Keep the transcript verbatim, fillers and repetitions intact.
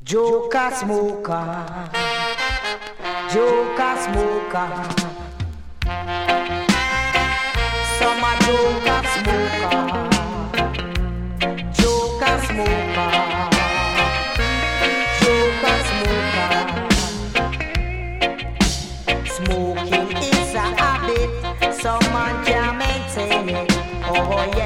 Joker smoker, Joker smoker, some a Joker smoker, Joker smoker, Joker smoker. Smoking is a habit, some man can't maintain it. Oh yeah.